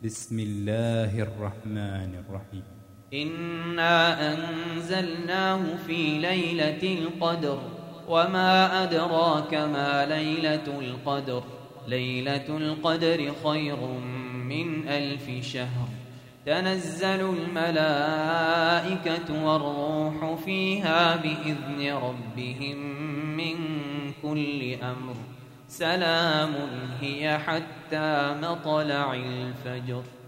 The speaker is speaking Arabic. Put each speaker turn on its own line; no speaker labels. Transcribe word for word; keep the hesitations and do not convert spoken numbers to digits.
بسم الله الرحمن الرحيم
إنا أنزلناه في ليلة القدر وما أدراك ما ليلة القدر ليلة القدر خير من ألف شهر تنزل الملائكة والروح فيها بإذن ربهم من كل أمر سلام هي حتى مطلع الفجر.